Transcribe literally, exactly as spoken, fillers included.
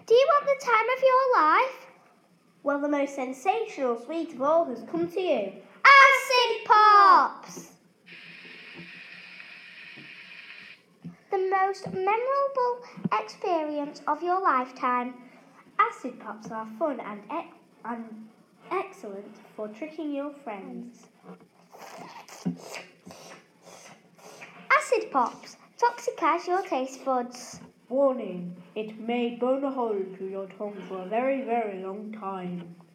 Do you want the time of your life? Well, the most sensational sweet of all has come to you. Acid Pops! The most memorable experience of your lifetime. Acid Pops are fun and, e- and excellent for tricking your friends. Acid Pops, toxic as your taste buds. Warning, it may burn a hole through your tongue for a very, very long time.